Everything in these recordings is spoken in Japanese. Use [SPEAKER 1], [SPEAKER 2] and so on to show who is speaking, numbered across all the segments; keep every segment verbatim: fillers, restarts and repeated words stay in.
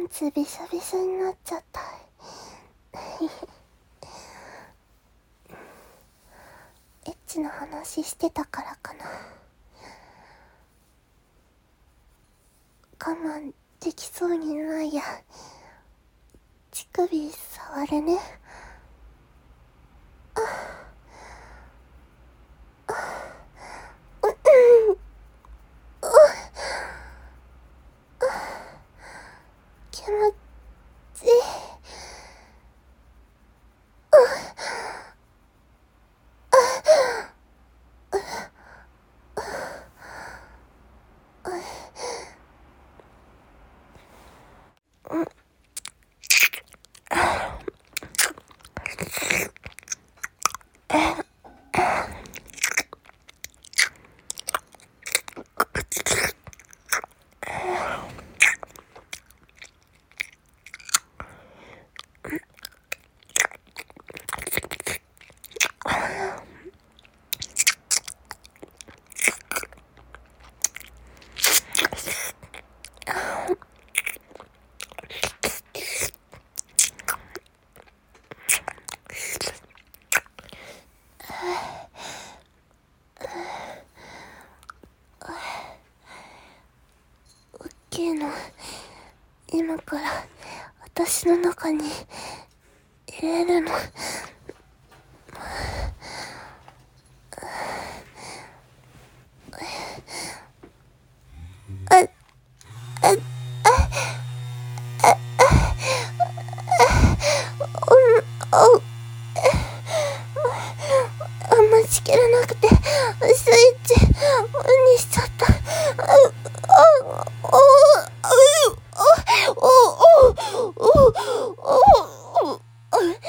[SPEAKER 1] ツびしょびしょになっちゃった。エッチな話してたからかな。我慢できそうにないや。乳首触るね。ああうんうん気持ちいい。ケーの今から私の中に入れるの。あ、あ、あ、あ、お、お、あんましきれなくてスイッチオンにしちゃった。あ、あ、お、お、お、お、お、お、お、お、ダメ、いく、いく、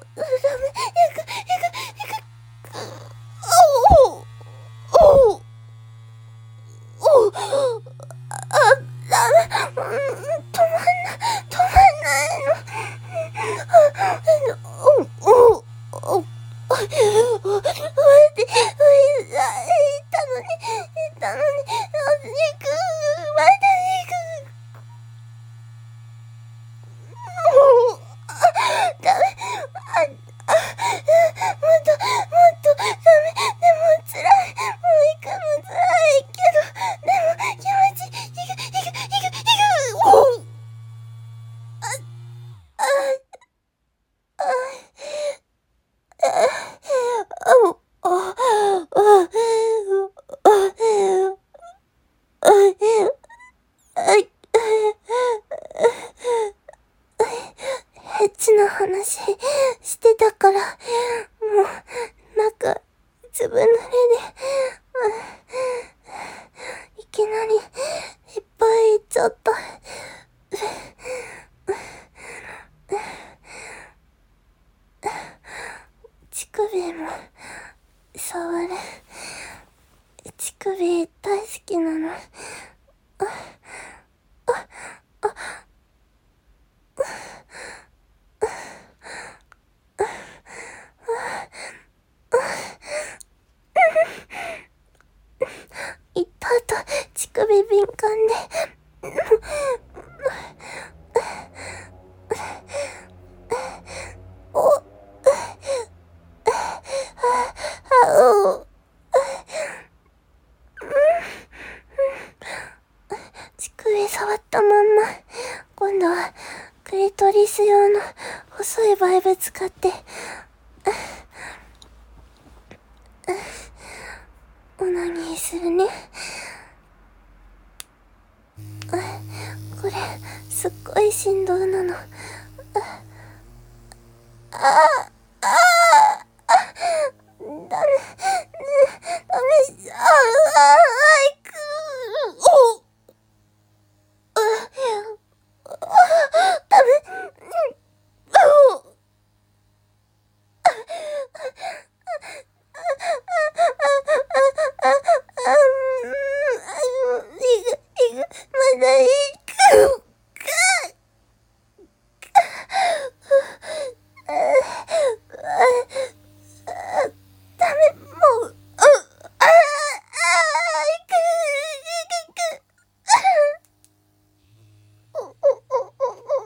[SPEAKER 1] いく、いく、お、お、お、お、あ、ダメ、うん、止まんない、止まんないの。あ、お、お、お、お、待って、いたのに、いたのに、肉、まだ肉。もう、あ、ダメ、あ、あ、もっと、もっと、ダメ、でも辛い、もう行くの辛いけど、でも気持ちいい、行く、行く、行く、行く、おう、あ、あ、あ、あ、あ、あ、あ、エッチな話してたから、もう、なんか、ずぶ濡れで、いきなり、いっぱいいっちゃった。乳首も、触る。乳首大好きなの。あ、あ、あ、行った後、乳首敏感で、お、あ、お、乳首触ったまんま、今度はクリトリス用の細いバイブ使って、オナニーするね。これ、すっごい振動なの。ああ、ああ、あ、ダメ、ダメ、ああ、いく、お、ダメ、お、まだいくか。ダメ、もう、ああ、あ、いく、いく、いく。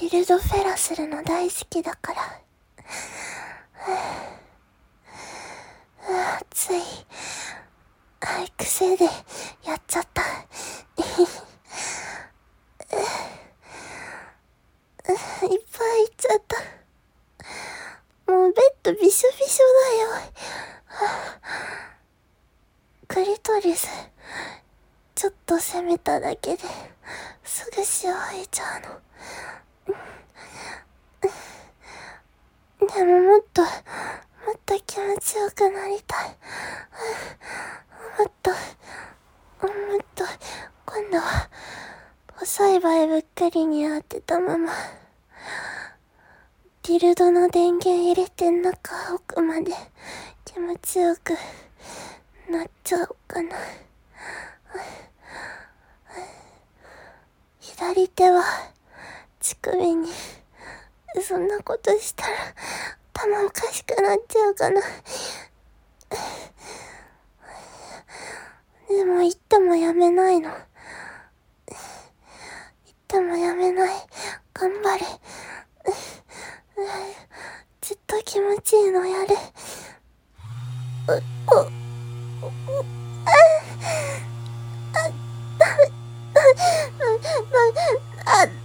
[SPEAKER 1] ティルドフェラするの大好きだから。つい、あい癖でやっちゃった。いっぱいいっちゃった。もうベッドびしょびしょだよ。クリトリス、ちょっと攻めただけですぐ塩吐いちゃうの。でももっと、もっと気持ちよくなりたい。もっと、もっと、今度は、細いバイぶっかりに当てたまま、ディルドの電源入れて中奥まで気持ちよくなっちゃおうかな。左手は乳首に、そんなことしたら頭おかしくなっちゃうかな。でも言ってもやめないの。言ってもやめない。頑張れ。ずっと気持ちいいのやれ。お、お、お、あ、あ、ダメ、あ、あ、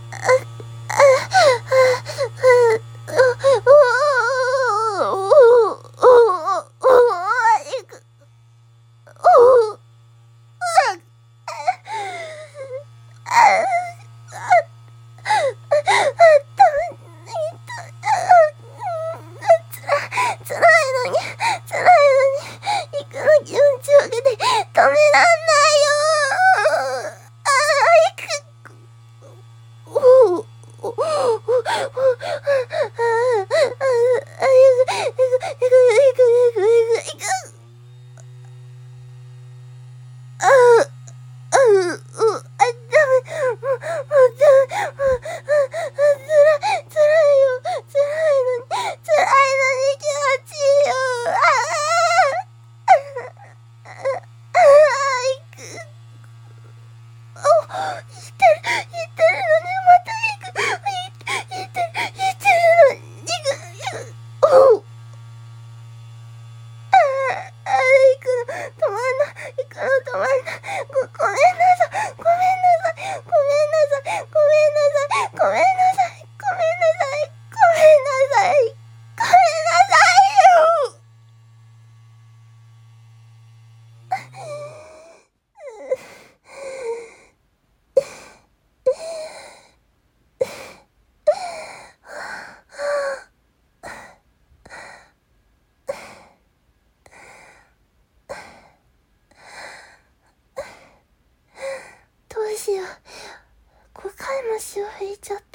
[SPEAKER 1] ごかいも塩引いちゃった。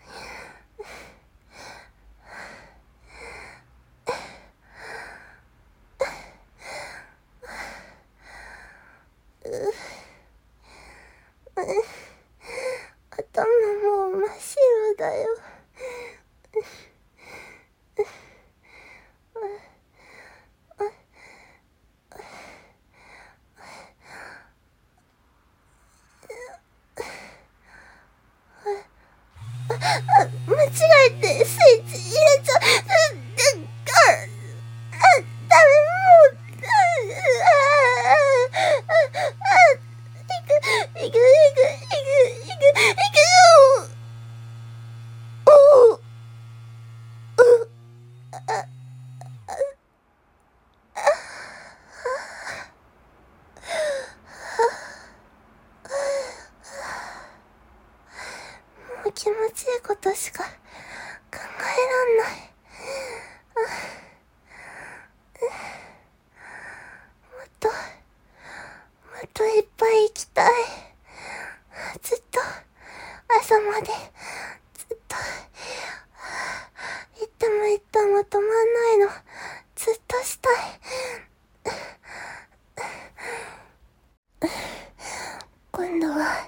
[SPEAKER 1] 頭もう真っ白だよ。間違えてスイッチ入れちゃう。あ、ダメ、もう、いく、いく、いく、いく、いく、いくよ。おう、う、あ、もう気持ちいいことしか考えらんない。もっと、もっといっぱい行きたい。ずっと、朝まで、ずっと、行っても行っても止まんないの。ずっとしたい。今度は、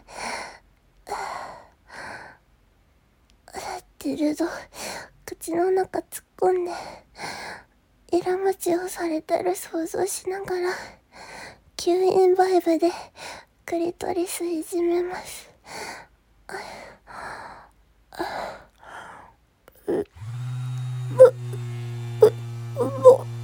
[SPEAKER 1] ディルド、口の中突っ込んで、イラマチをされてる想像しながら、吸引バイブでクリトリスいじめます。あもう、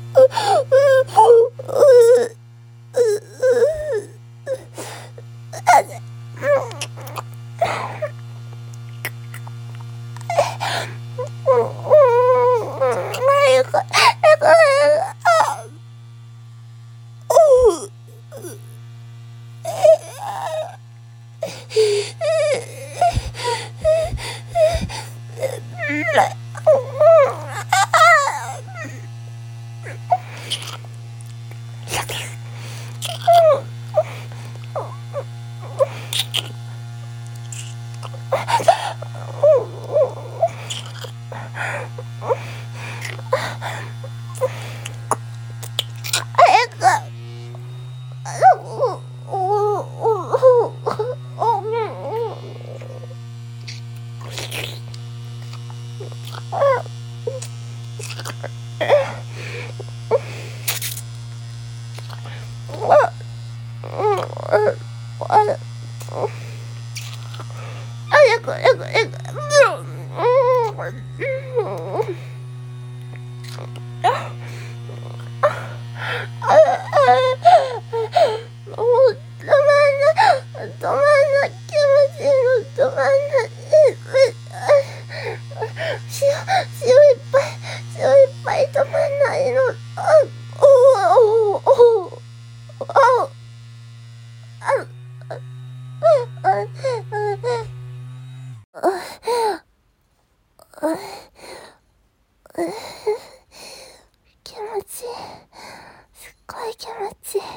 [SPEAKER 1] 気持ちいい。すっごい気持ちいい。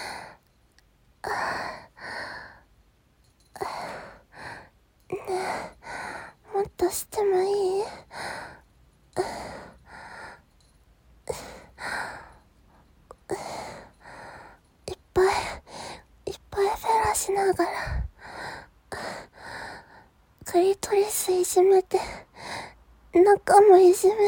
[SPEAKER 1] ねえ、もっとしてもいい？いっぱいいっぱいフェラしながらクリトリスいじめて中もいじめる。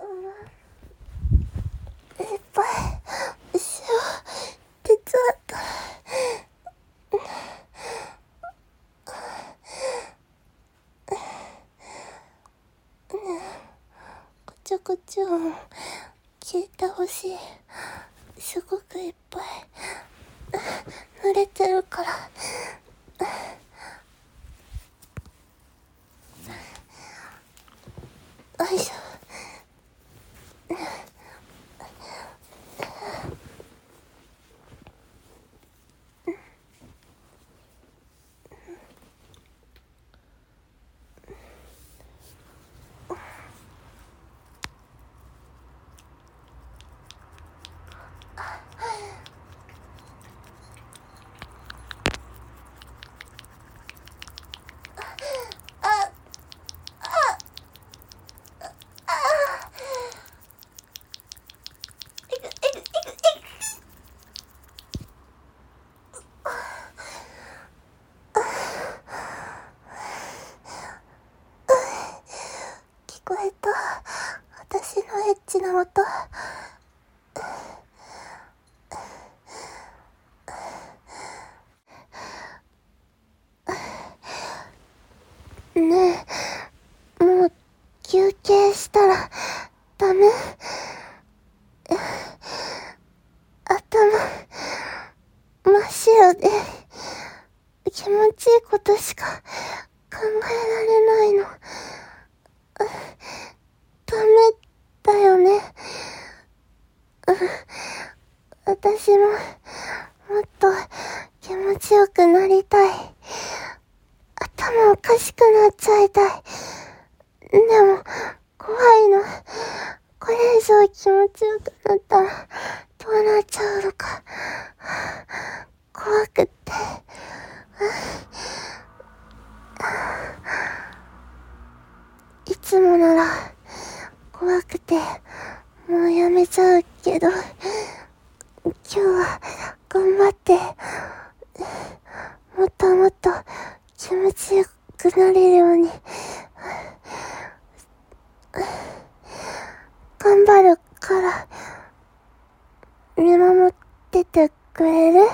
[SPEAKER 1] 手伝った。 ちゃくちゃ聞いてほしい。すごくいっぱい濡れてるから。よいしょ。聞こえた。私のエッチな音。ねえ、もう休憩したらダメ？頭真っ白で気持ちいいことしか考えられないの。ダメだよね。私ももっと気持ちよくなりたい。頭おかしくなっちゃいたい。でも怖いの。これ以上気持ちよくなったらどうなっちゃうのか怖くって。いつもなら怖くてもうやめちゃうけど、今日は頑張ってもっともっと気持ちよくなれるように頑張るから見守っててくれる？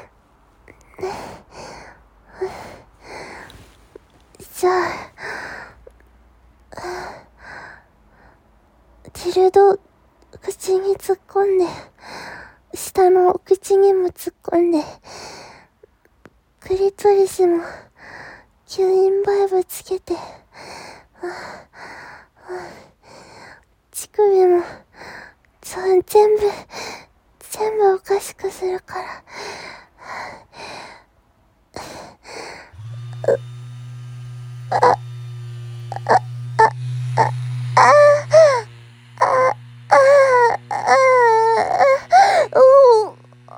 [SPEAKER 1] じゃあティルド口に突っ込んで、下のお口にも突っ込んで、クリトリスも吸引バイブつけて、乳首もそう、全部全部おかしくするから。あ、あ、あ、あ、あ、あ、あ、お、お、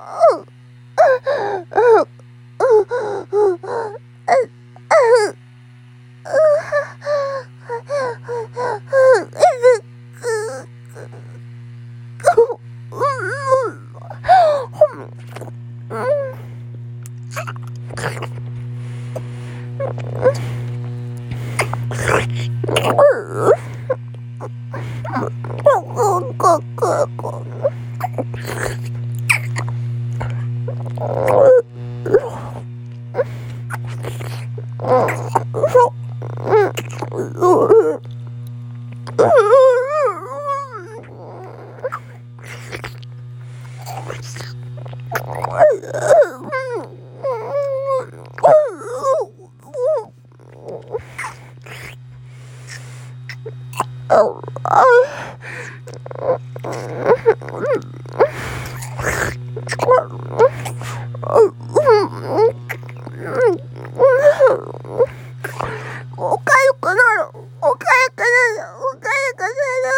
[SPEAKER 1] おかゆくなる、おかゆくなる、おかゆくなる。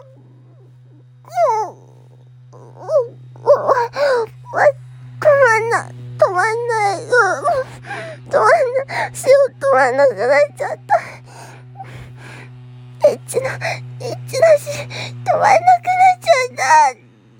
[SPEAKER 1] 止まんない、止まんない、止まんない、塩止まんなくなっちゃった。エッチな、エッチなし、止まんなくなっちゃった。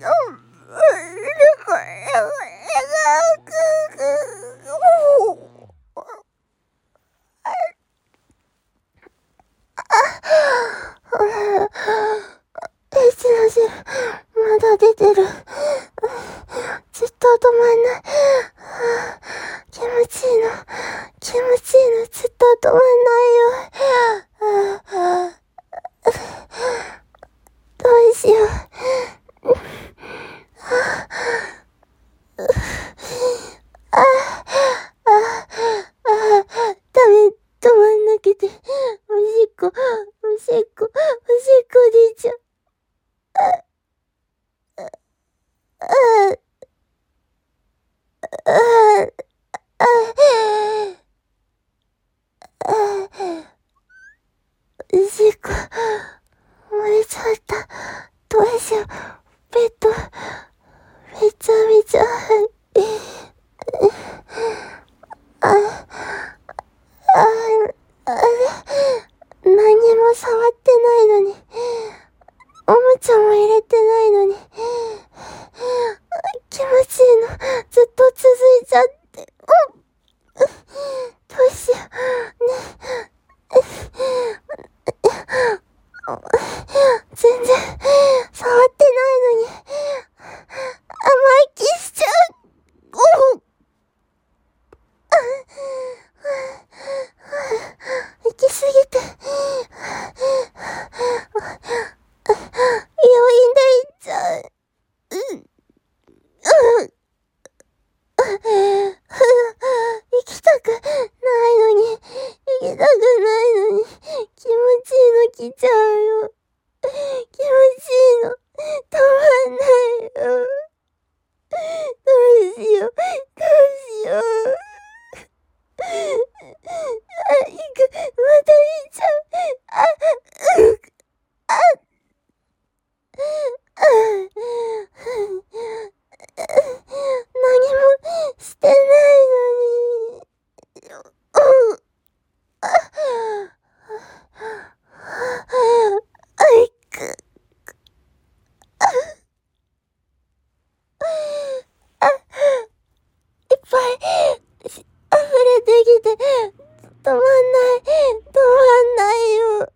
[SPEAKER 1] エッチなし、まだ出てる。ずっと止まんない。気持ちいいの、気持ちいいの、ずっと止まんないよ。 こ、おしっこ、おしっこ出ちゃう。あ、あ、あ、あ、あ、おしっこ、漏れちゃった。どうしよう。ベッド、めちゃめちゃ、あ、あ、あ、何も触ってないのに、おもちゃも入れてないのに、気持ちいいのずっと続いちゃって、どうしよう、ね、全然触ってないのに、甘い気しちゃう。おう、行き過ぎて、病院で行っちゃう。うん、うん、行きたくないのに、行きたくないのに、気持ちいいの来ちゃうよ。気持ちいいの、たまんないよ。どうしよう、どうしよう。あ、行く、また行っちゃう。あ、うっ、あ、あ、何もしてないのに。うん、あ、あ、いく、あ、いっぱい溢れてきて、止まんない、止まんないよ。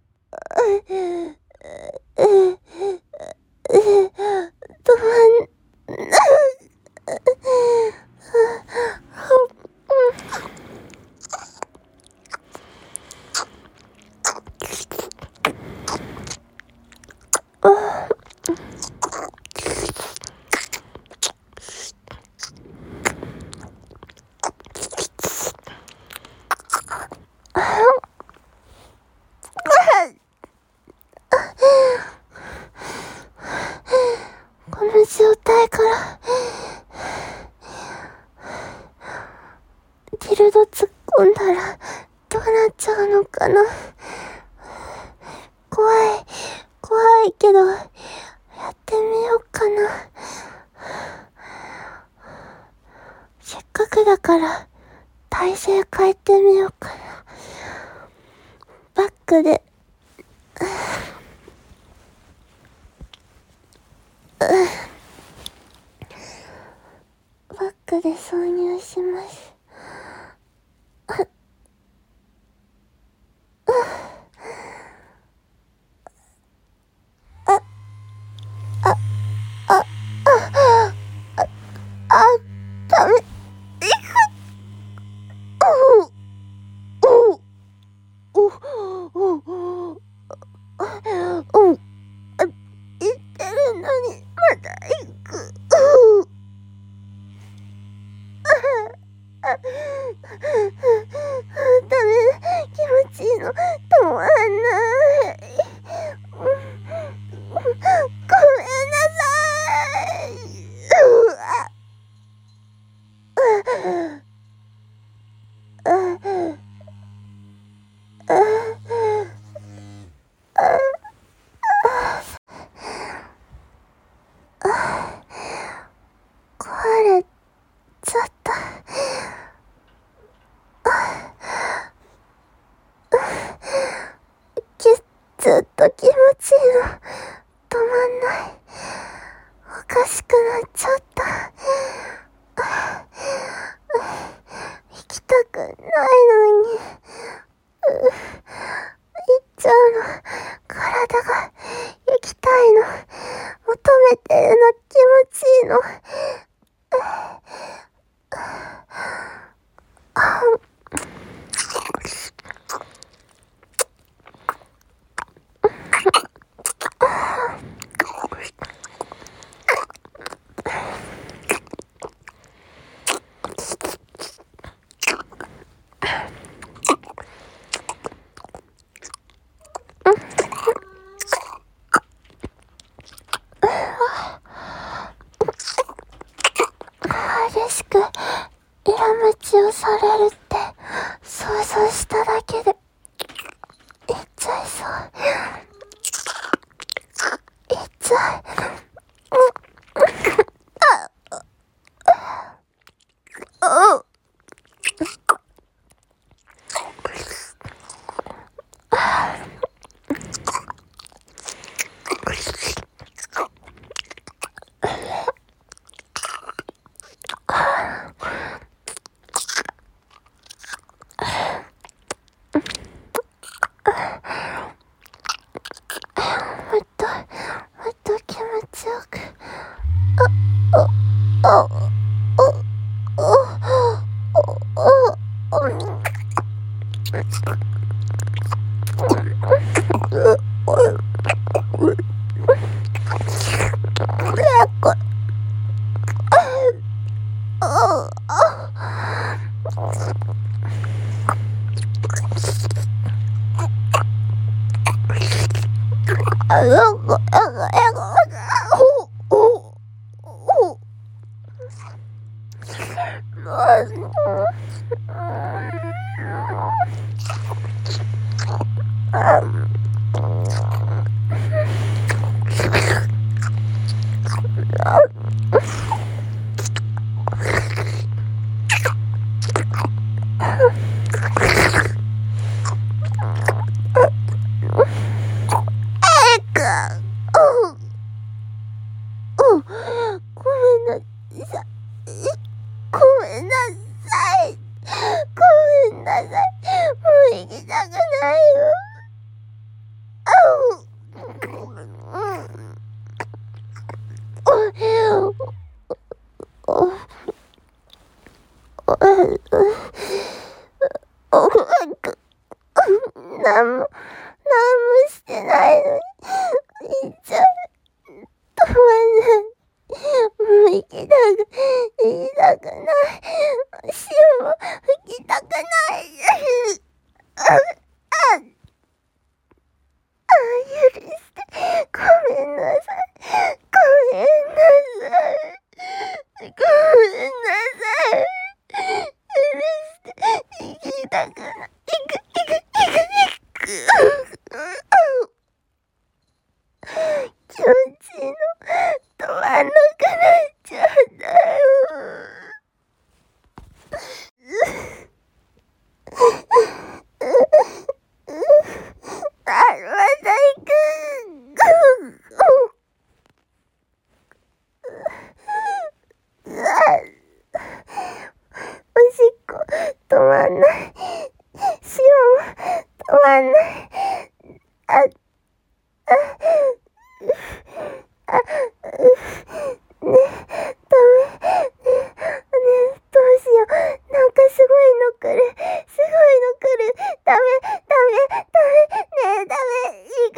[SPEAKER 1] 止まんない。この状態からディルド突っ込んだらどうなっちゃうのかな。怖い怖いけどやってみようかな。せっかくだから体勢変えてみようかな。バックでバックで挿入します。あ、ダメ。おおおおお、あ、言ってるのにまだ行く。あ、ダメ、気持ちいいの止まんない。ごめんなさい。うわ、壊れちゃった。きずっと気持ちいいの止まんない。おかしくなっちゃった。行きたくないのに、行っちゃうの。体が行きたいの。求めてるの、気持ちいいの。 れるって想像しただけで言っちゃいそう。言っちゃい。あ、もっと、もっと気持ちよく。あ、あ、あ、なんも、なんもしてないのに、言っちゃう。止まんない。もう行きたく、行きたくない。潮も吹きたくない。あ、あ、あ、許して。ごめんなさい。ごめんなさい。ごめんなさい。許して。行きたくない。行く、行く、行く、行く。気持ちいいの止まんなくなっちゃうんだよ。あ、また行く。おしっこ止まんない。潮も止まんない。あ、あ、あ、ね、ダメ。ね、ね、どうしよう。なんかすごいの来る。すごいの来る。ダメ、ダメ、ダメ。ねえ、ダメ。